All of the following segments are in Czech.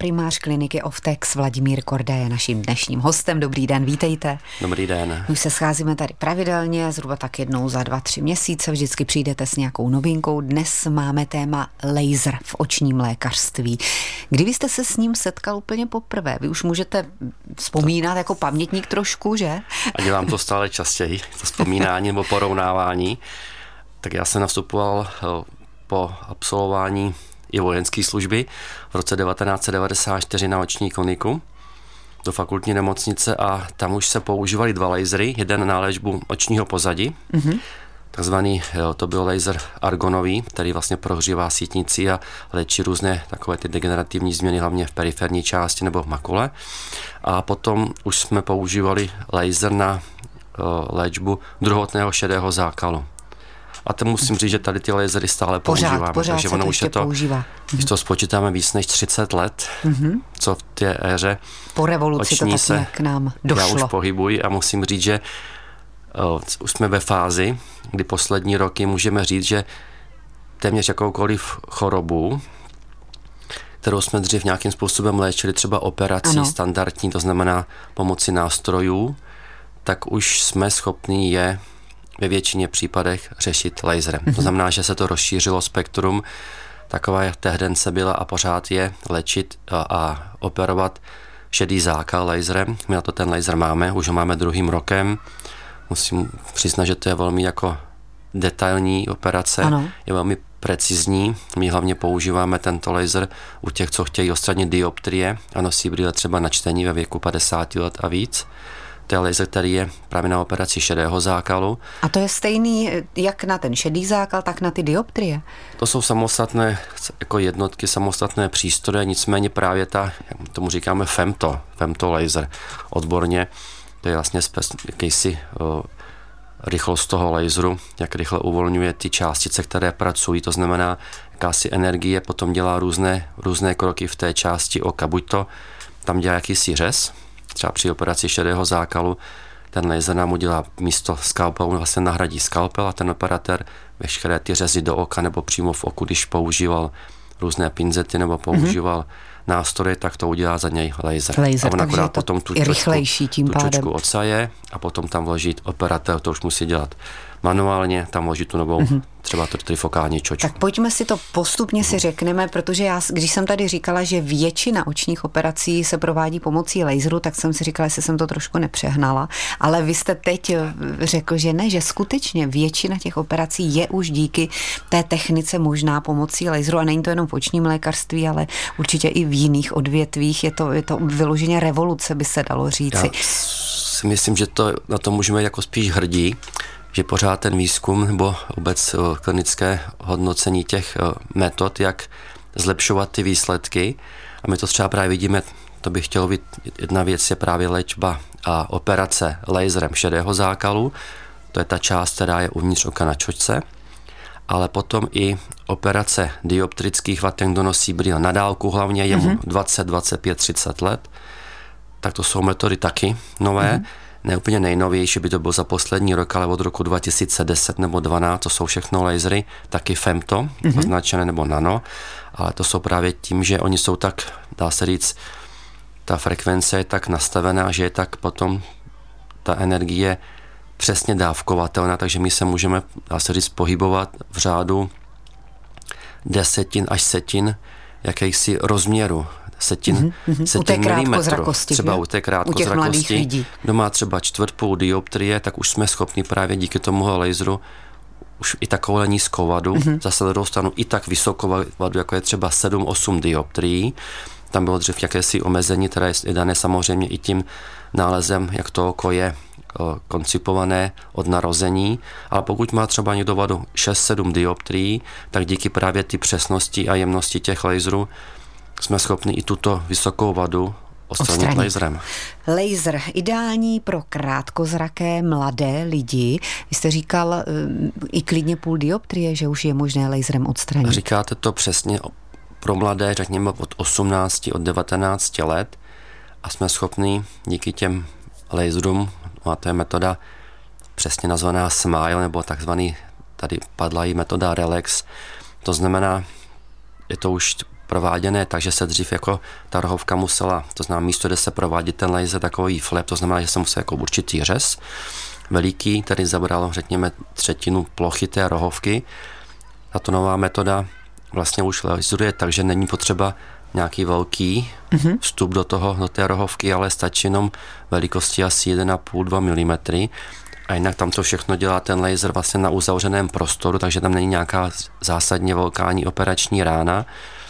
primář kliniky Oftex Vladimír Korda je naším dnešním hostem. Dobrý den, vítejte. Dobrý den. Už se scházíme tady pravidelně, zhruba tak jednou za 2-3 měsíce, vždycky přijdete s nějakou novinkou. Dnes máme téma laser v očním lékařství. Kdy jste se s ním setkal úplně poprvé? Vy už můžete vzpomínat jako pamětník trošku, že? A dělám to stále častěji, to vzpomínání nebo porovnávání. Tak já jsem nastupoval po absolvování i vojenské služby v roce 1994 na oční kliniku do fakultní nemocnice a tam už se používali dva lasery, jeden na léčbu očního pozadí, takzvaný, to byl laser argonový, který vlastně prohřívá sítnici a léčí různé takové ty degenerativní změny, hlavně v periferní části nebo v makule. A potom už jsme používali laser na léčbu druhotného šedého zákalu. A to musím říct, že tady ty lasery stále používáme. Pořád takže se ono to už je to používá. Když to spočítáme víc než 30 let, co v té éře po revoluci to tak nějak k nám došlo. Já už pohybuji a musím říct, že už jsme ve fázi, kdy poslední roky můžeme říct, že téměř jakoukoliv chorobu, kterou jsme dřív nějakým způsobem léčili, třeba operací standardní, to znamená pomocí nástrojů, tak už jsme schopni je ve většině případech řešit laserem. To znamená, že se to rozšířilo spektrum, taková tendence byla a pořád je léčit a operovat šedý zákal laserem. My na to ten laser máme, už ho máme druhým rokem. Musím přiznat, že to je velmi jako detailní operace, je velmi precizní. My hlavně používáme tento laser u těch, co chtějí odstranit dioptrie a nosí brýle třeba na čtení ve věku 50 let a víc. To je laser, který je právě na operaci šedého zákalu. A to je stejný jak na ten šedý zákal, tak na ty dioptrie? To jsou samostatné jako jednotky, samostatné přístroje, nicméně právě jak tomu říkáme femto laser odborně, to je vlastně jakýsi rychlost toho laseru, jak rychle uvolňuje ty částice, které pracují, to znamená, jakási energie potom dělá různé kroky v té části oka, buď to tam dělá jakýsi řez, třeba při operaci šedého zákalu, ten laser nám udělá místo skalpelu, vlastně nahradí skalpel a ten operatér veškeré ty řezy do oka nebo přímo v oku, když používal různé pinzety nebo používal nástroje, tak to udělá za něj laser. A on akorát potom tu čočku odsaje a potom tam vloží operatér, to už musí dělat manuálně, tam vloží tu novou třeba trifokální čočku. Tak pojďme si to postupně si řekneme, protože já, když jsem tady říkala, že většina očních operací se provádí pomocí laseru, tak jsem si říkala, jestli jsem to trošku nepřehnala, ale vy jste teď řekl, že ne, že skutečně většina těch operací je už díky té technice možná pomocí laseru a není to jenom v očním lékařství, ale určitě i v jiných odvětvích. Je to vyloženě revoluce, by se dalo říci. Já si myslím, že na to můžeme jako spíš hrdí, že pořád ten výzkum nebo vůbec klinické hodnocení těch metod, jak zlepšovat ty výsledky. A my to třeba právě vidíme, to bych chtěl vidět, jedna věc je právě léčba a operace laserem šedého zákalu, to je ta část, která je uvnitř oka na čočce, ale potom i operace dioptrických vatek, kdo nosí brýle na dálku, hlavně je mu 20, 25, 30 let, tak to jsou metody taky nové, ne úplně nejnovější, by to bylo za poslední rok, ale od roku 2010 nebo 2012, to jsou všechno lasery, taky femto, označené nebo nano, ale to jsou právě tím, že oni jsou tak, dá se říct, ta frekvence je tak nastavená, že je tak potom ta energie přesně dávkovatelná, takže my se můžeme, dá se říct, pohybovat v řádu desetin až setin jakýchsi rozměru. Setin milimetrů, třeba u té krátkozrakosti, kdo má třeba 1/4 dioptrie, tak už jsme schopni právě díky tomu laseru už i takovou nízkou vadu, zase na druhou stranu i tak vysokou vadu, jako je třeba 7-8 dioptrií. Tam bylo dřív jakési omezení, které je dané samozřejmě i tím nálezem, jak to oko je koncipované od narození, ale pokud má třeba někdo vadu 6-7 dioptrií, tak díky právě ty přesnosti a jemnosti těch laserů jsme schopni i tuto vysokou vadu odstranit laserem. Laser ideální pro krátkozraké mladé lidi. Vy jste říkal i klidně půl dioptrie, že už je možné laserem odstranit. Říkáte to přesně pro mladé, řekněme od 18, od 19 let a jsme schopni díky těm laserům, a to je metoda přesně nazvaná SMILE, nebo takzvaný, tady padla i metoda RELAX, to znamená, je to už prováděné, takže se dřív jako ta rohovka musela, to znamená místo, kde se provádí ten laser, takový flap, to znamená, že se musel jako určitý řez veliký, který zabral, řekněme, 1/3 plochy té rohovky. A to nová metoda vlastně už laseruje, takže není potřeba nějaký velký vstup do té rohovky, ale stačí jenom velikosti asi 1,5-2 mm. A jinak tam to všechno dělá ten laser vlastně na uzavřeném prostoru, takže tam není nějaká zásadně velká ani operační rána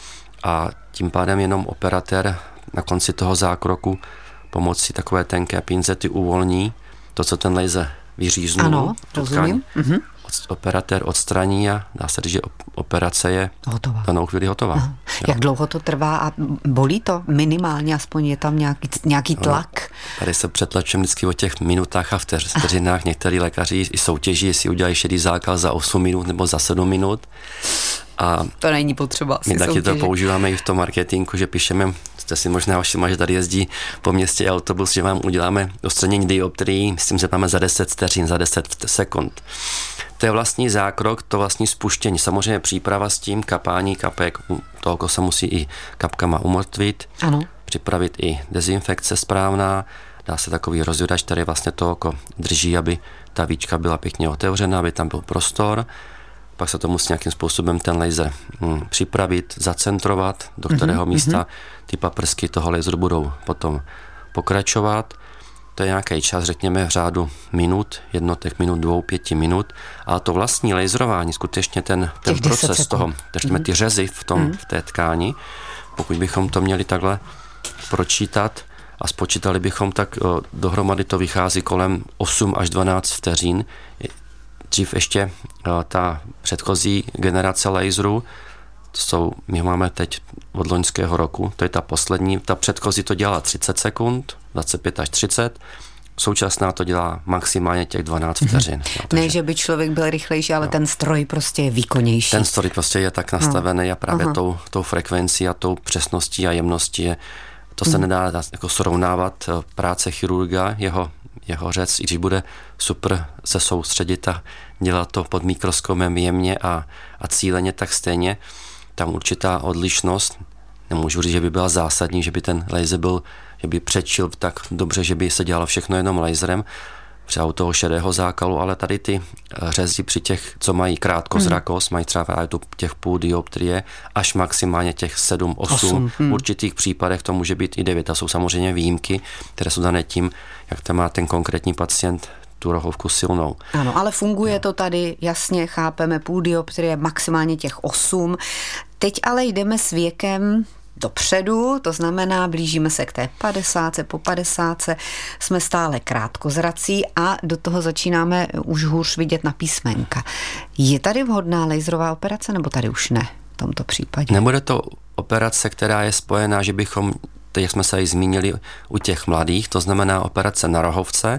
a tím pádem jenom operatér na konci toho zákroku pomocí takové tenké pincety uvolní to, co ten laser vyříznul. Ano, rozumím. Operatér odstraní a dá se říct, že operace je hotová. Danou chvíli hotová. Jak dlouho to trvá a bolí to minimálně, aspoň je tam nějaký tlak? Tady se přetlačím vždycky o těch minutách a vteřinách. Některý lékaři i soutěží, jestli udělají šedý zákal za 8 minut nebo za 7 minut. A to není potřeba my taky to používáme i v tom marketingu, že píšeme, jste si možná všimli, že tady jezdí po městě autobus, že vám uděláme odstranění dioptrií, myslím, že máme za 10 vteřin, za 10 sekund. To je vlastní zákrok, to vlastní spuštění. Samozřejmě příprava s tím, kapání kapek, toho se musí i kapkama umrtvit, ano. Připravit i dezinfekce správná, dá se takový rozvědač, který vlastně to oko drží, aby ta víčka byla pěkně otevřená, aby tam byl prostor. Pak se to musí nějakým způsobem ten laser připravit, zacentrovat, do kterého místa ty paprsky toho laseru budou potom pokračovat. To je nějaký čas, řekněme v řádu minut, jednotek minut, 2-5 minut, ale to vlastní laserování, skutečně ten proces toho, řekněme ty řezy v té tkáni, pokud bychom to měli takhle pročítat a spočítali bychom, tak dohromady to vychází kolem 8 až 12 vteřin. Dřív ještě ta předchozí generace laserů, my máme teď od loňského roku, to je ta poslední, ta předchozí to dělá 30 sekund, 25 až 30, současná to dělá maximálně těch 12 vteřin. Ne, že by člověk byl rychlejší, ale ten stroj prostě je výkonnější. Ten stroj prostě je tak nastavený a právě tou frekvencí a tou přesností a jemností to se nedá jako srovnávat práce chirurga, jeho řez, i když bude super se soustředit a dělat to pod mikroskopem jemně a cíleně, tak stejně tam určitá odlišnost, nemůžu říct, že by byla zásadní, že by ten laser byl, že by přečil tak dobře, že by se dělalo všechno jenom laserem, třeba u toho šedého zákalu, ale tady ty řezy při těch, co mají krátkozrakost, mají třeba těch půl dioptrie, až maximálně těch 7-8. V určitých případech to může být i 9. A jsou samozřejmě výjimky, které jsou dané tím, jak tam má ten konkrétní pacient tu rohovku silnou. Ano, ale funguje to tady, jasně chápeme, půl dioptrie, maximálně těch 8. Teď ale jdeme s věkem dopředu, to znamená, blížíme se k té 50, po 50, jsme stále krátkozrací a do toho začínáme už hůř vidět na písmenka. Je tady vhodná laserová operace, nebo tady už ne v tomto případě? Nebude to operace, která je spojená, že bychom, jak jsme se i zmínili u těch mladých, to znamená operace na rohovce,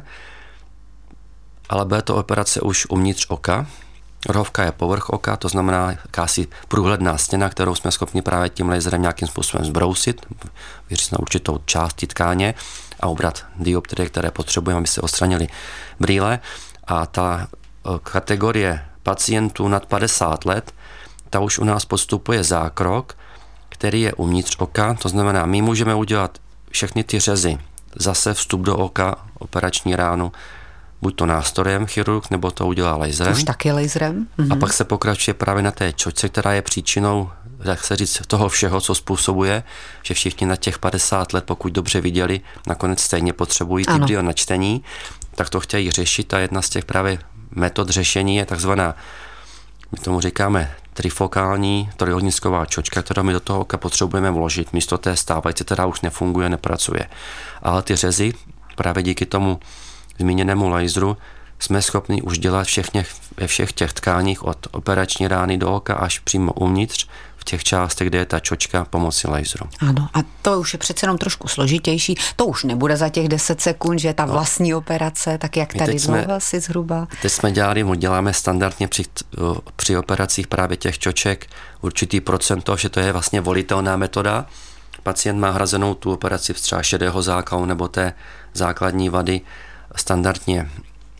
ale bude to operace už uvnitř oka. Rohovka je povrch oka, to znamená jakási průhledná stěna, kterou jsme schopni právě tím laserem nějakým způsobem zbrousit, vyříct na určitou část tkáně a ubrat dioptrie, které potřebujeme, aby se odstranili brýle. A ta kategorie pacientů nad 50 let, ta už u nás postupuje zákrok, který je uvnitř oka, to znamená, my můžeme udělat všechny ty řezy, zase vstup do oka, operační ránu, buď to nástrojem chirurg, nebo to udělá laserem. Už taky laserem. A pak se pokračuje právě na té čočce, která je příčinou, jak se říct, toho všeho, co způsobuje, že všichni na těch 50 let, pokud dobře viděli, nakonec stejně potřebují ty brýle na čtení, tak to chtějí řešit a jedna z těch právě metod řešení je takzvaná, my tomu říkáme trifokální trojúhelníková čočka, kterou my do toho oka potřebujeme vložit, místo té stávající, která už nefunguje, nepracuje. Ale ty řezy právě díky tomu zmíněnému laseru jsme schopni už dělat ve všech těch tkáních od operační rány do oka až přímo uvnitř v těch částech, kde je ta čočka pomocí laseru. Ano, a to už je přece jenom trošku složitější. To už nebude za těch 10 sekund, že ta vlastní operace, tak jak tady dlouho asi zhruba? Teď jsme děláme standardně při operacích právě těch čoček určitý procento, že to je vlastně volitelná metoda. Pacient má hrazenou tu operaci třeba šedého zákalu nebo té základní vady standardně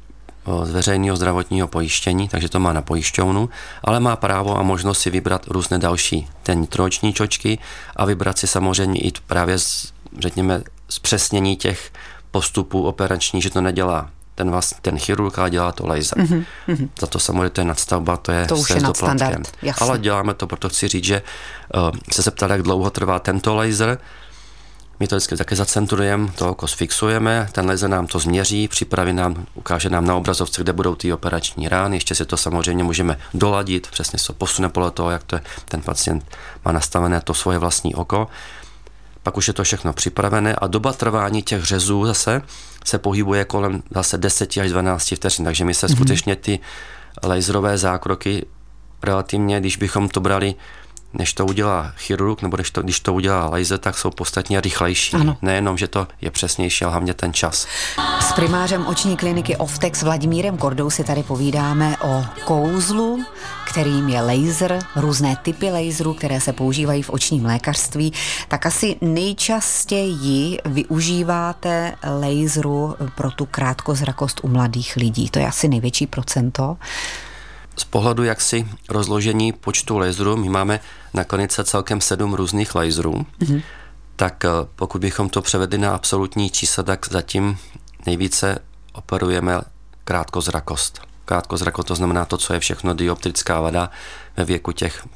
z veřejného zdravotního pojištění, takže to má na pojišťovnu, ale má právo a možnost si vybrat různé další ten nitrooční čočky a vybrat si samozřejmě i právě řekněme zpřesnění těch postupů operační, že to nedělá ten chirurg, ale dělá to laser. Za to samozřejmě to je nadstavba, to je už je nadstandard, jasně. Ale děláme to, proto chci říct, že se ptali, jak dlouho trvá tento laser. My to vždycky také zacentrujeme, to oko sfixujeme, ten laser nám to změří, připraví nám, ukáže nám na obrazovce, kde budou ty operační rány, ještě si to samozřejmě můžeme doladit, přesně se posune podle toho, jak to je, ten pacient má nastavené to svoje vlastní oko. Pak už je to všechno připravené a doba trvání těch řezů zase se pohybuje kolem zase 10 až 12 vteřin, takže my se skutečně ty laserové zákroky relativně, když bychom to brali, než to udělá chirurg, nebo když to udělá laser, tak jsou podstatně rychlejší. Ano. Nejenom, že to je přesnější, ale hlavně ten čas. S primářem oční kliniky Oftex Vladimírem Kordou si tady povídáme o kouzlu, kterým je laser, různé typy laserů, které se používají v očním lékařství. Tak asi nejčastěji využíváte laseru pro tu krátkozrakost u mladých lidí. To je asi největší procento. Z pohledu jaksi rozložení počtu laserů, my máme na klinice celkem 7 různých laserů, tak pokud bychom to převedli na absolutní čísla, tak zatím nejvíce operujeme krátkozrakost. Krátkozrakost to znamená to, co je všechno dioptrická vada ve věku těch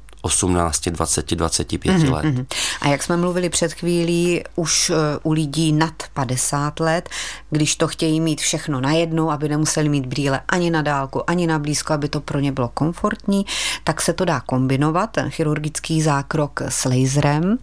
18, 20, 25 let. A jak jsme mluvili před chvílí, už u lidí nad 50 let, když to chtějí mít všechno najednou, aby nemuseli mít brýle ani na dálku, ani na blízko, aby to pro ně bylo komfortní, tak se to dá kombinovat, ten chirurgický zákrok s laserem.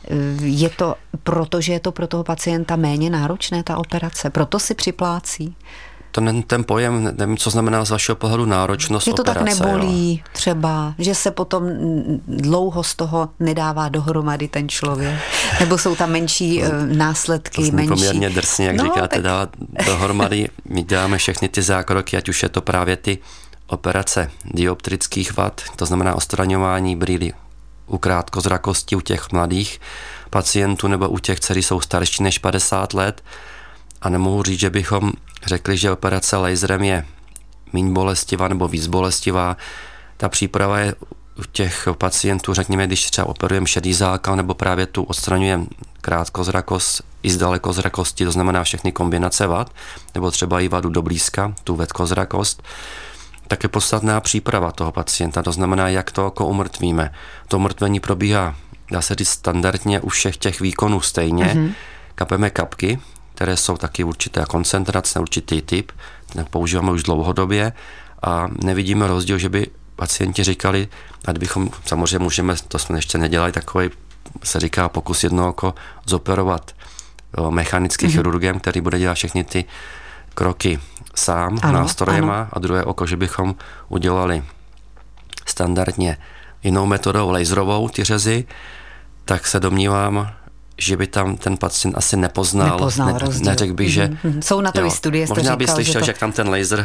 Je to proto, že je to pro toho pacienta méně náročné, ta operace, proto si připlácí. Ten pojem, nevím, co znamená z vašeho pohledu náročnost operace. Že to operace, tak nebolí jo. Třeba, že se potom dlouho z toho nedává dohromady ten člověk, nebo jsou tam menší následky. To menší. Poměrně drsně, jak říkáte, dát dohromady. My děláme všechny ty zákroky, ať už je to právě ty operace dioptrických vad, to znamená odstraňování brýlí u krátkozrakosti u těch mladých pacientů nebo u těch, kteří jsou starší než 50 let. A nemohu říct, že bychom řekli, že operace laserem je méně bolestivá nebo víc bolestivá. Ta příprava je u těch pacientů, řekněme, když třeba operujeme šedý zákal nebo právě tu odstraňujeme krátkozrakost i z dalekozrakosti, to znamená všechny kombinace vad, nebo třeba i vadu do blízka, tu vedkozrakost, tak je podstatná příprava toho pacienta, to znamená, jak to oko umrtvíme. To umrtvení probíhá, dá se říct, standardně u všech těch výkonů stejně. Kapeme kapky, které jsou taky určité koncentrace, určitý typ, ten používáme už dlouhodobě a nevidíme rozdíl, že by pacienti říkali, a kdybychom, samozřejmě můžeme, to jsme ještě nedělali, takový se říká pokus jedno oko zoperovat mechanickým chirurgem, který bude dělat všechny ty kroky sám, nástrojema, a druhé oko, že bychom udělali standardně jinou metodou laserovou ty řezy, tak se domnívám, že by tam ten pacient asi nepoznal neřekl bych, že... Jsou na to i studie, jste možná říkal, by slyšel, že tam ten laser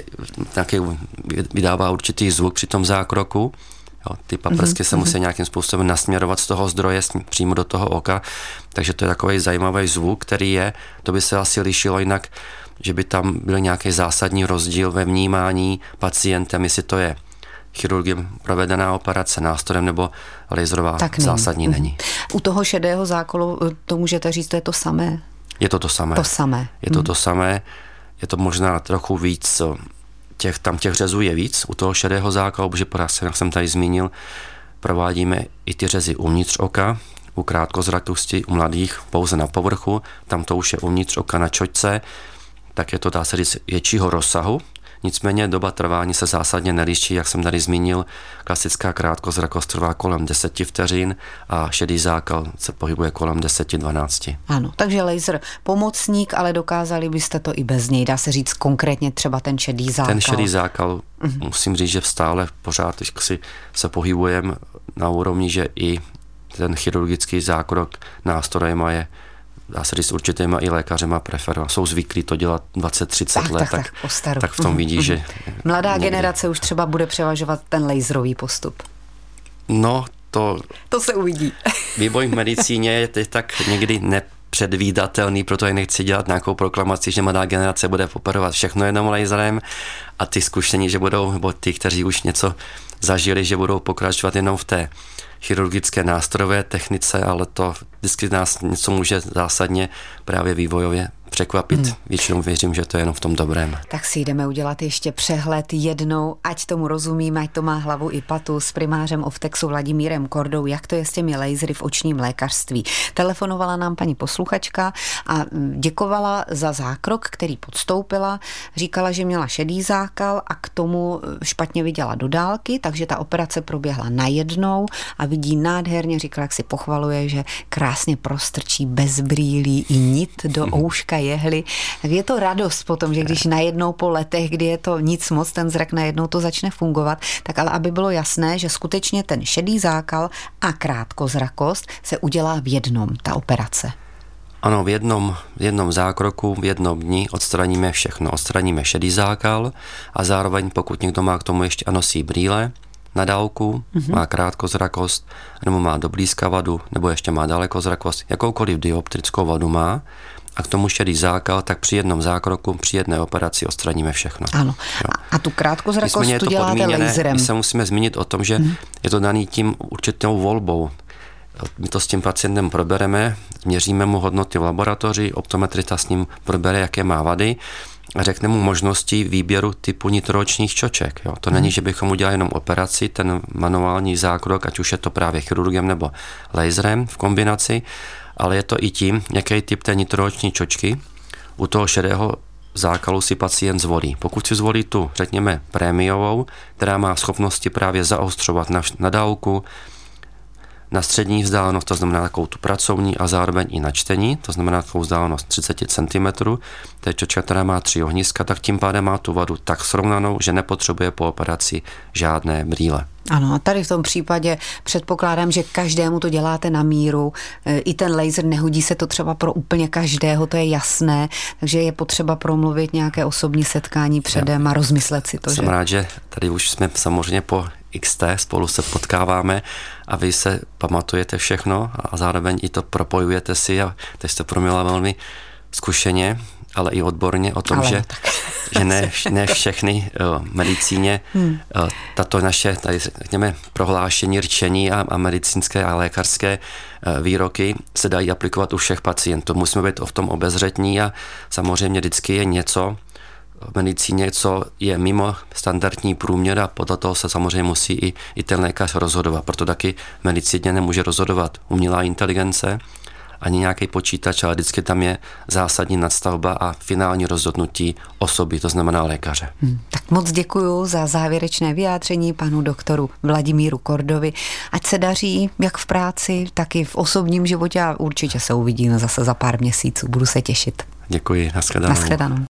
vydává určitý zvuk při tom zákroku. Jo, ty paprsky se musí nějakým způsobem nasměrovat z toho zdroje přímo do toho oka, takže to je takový zajímavý zvuk, který je, to by se asi lišilo jinak, že by tam byl nějaký zásadní rozdíl ve vnímání pacientem, jestli to je chirurgiem provedená operace nástrojem nebo laserová, tak zásadní není. U toho šedého zákalu to můžete říct, to je to samé? Je to to samé. Je to to samé. Je to možná trochu víc, těch řezů je víc u toho šedého zákalu, protože jak jsem tady zmínil, provádíme i ty řezy uvnitř oka, u krátkozrakosti, u mladých pouze na povrchu, tam to už je uvnitř oka na čočce, tak je to, dá se říct, většího rozsahu. Nicméně doba trvání se zásadně neliší, jak jsem tady zmínil, klasická krátkozrakost trvá kolem 10 vteřin a šedý zákal se pohybuje kolem 10-12. Ano, takže laser pomocník, ale dokázali byste to i bez něj, dá se říct konkrétně třeba ten šedý zákal. Ten šedý zákal, musím říct, že stále pořád si se pohybujeme na úrovni, že i ten chirurgický zákrok nástrojem je, dá se říct, určitýma i lékařema preferovat. Jsou zvyklí to dělat 20-30 let, tak v tom vidí, že... Mladá generace už třeba bude převažovat ten laserový postup. No, to se uvidí. Vývoj v medicíně je tak někdy předvídatelný, proto i nechci dělat nějakou proklamaci, že mladá generace bude operovat všechno jenom laserem a ty zkušení, že budou, nebo ty, kteří už něco zažili, že budou pokračovat jenom v té chirurgické nástrojové technice, ale to vždycky nás něco může zásadně právě vývojově překvapit. Většinou věřím, že to je jenom v tom dobrém. Tak si jdeme udělat ještě přehled jednou, ať tomu rozumíme, ať to má hlavu i patu, s primářem Oftexu Vladimírem Kordou, jak to je s těmi lasery v očním lékařství. Telefonovala nám paní posluchačka a děkovala za zákrok, který podstoupila. Říkala, že měla šedý zákal a k tomu špatně viděla do dálky, takže ta operace proběhla najednou a vidí nádherně, říkala, jak si pochvaluje, že krásně prostrčí bez brýlí i nit do ouška jehly. Tak je to radost potom, že když najednou po letech, kdy je to nic moc, ten zrak najednou to začne fungovat, tak ale aby bylo jasné, že skutečně ten šedý zákal a krátkozrakost se udělá v jednom, ta operace. Ano, v jednom zákroku, v jednom dni odstraníme všechno. Odstraníme šedý zákal a zároveň, pokud někdo má k tomu ještě a nosí brýle na dálku, má krátkozrakost, nebo má do blízka vadu, nebo ještě má dalekozrakost, jakoukoliv dioptrickou vadu má, a k tomu šedý zákal, tak při jednom zákroku, při jedné operaci odstraníme všechno. Ano. A tu krátkozrakost tu děláte laserem. My se musíme zmínit o tom, že je to daný tím určitou volbou. My to s tím pacientem probereme, měříme mu hodnoty v laboratoři, optometrista s ním probere, jaké má vady a řekne mu možnosti výběru typu nitroočních čoček. Jo. To není, že bychom udělali jenom operaci, ten manuální zákrok, ať už je to právě chirurgem nebo laserem v kombinaci, ale je to i tím, jaký typ té nitrooční čočky u toho šedého zákalu si pacient zvolí. Pokud si zvolí tu, řekněme, prémiovou, která má schopnosti právě zaostřovat na dálku, na střední vzdálenost, to znamená takovou tu pracovní a zároveň i na čtení, to znamená takovou vzdálenost 30 cm, to je čočka, která má 3 ohniska, tak tím pádem má tu vadu tak srovnanou, že nepotřebuje po operaci žádné brýle. Ano, a tady v tom případě předpokládám, že každému to děláte na míru. I ten laser, nehodí se to třeba pro úplně každého, to je jasné, takže je potřeba promluvit nějaké osobní setkání předem a rozmyslet si to. Jsem rád, že tady už jsme samozřejmě po XT, spolu se potkáváme a vy se pamatujete všechno a zároveň i to propojujete si a teď jste promila velmi zkušeně, ale i odborně o tom, že ne všechny medicíně tato naše, tady řekněme, prohlášení, rčení a medicínské a lékařské výroky se dají aplikovat u všech pacientů. Musíme být v tom obezřetní a samozřejmě vždycky je něco v medicíně, co je mimo standardní průměr a podle toho se samozřejmě musí i ten lékař rozhodovat. Proto taky v medicíně nemůže rozhodovat umělá inteligence ani nějaký počítač, ale vždycky tam je zásadní nadstavba a finální rozhodnutí osoby, to znamená lékaře. Tak moc děkuju za závěrečné vyjádření panu doktoru Vladimíru Kordovi. Ať se daří jak v práci, tak i v osobním životě a určitě se uvidíme zase za pár měsíců. Budu se těšit. Děkuji, nashledanou. Nashledanou.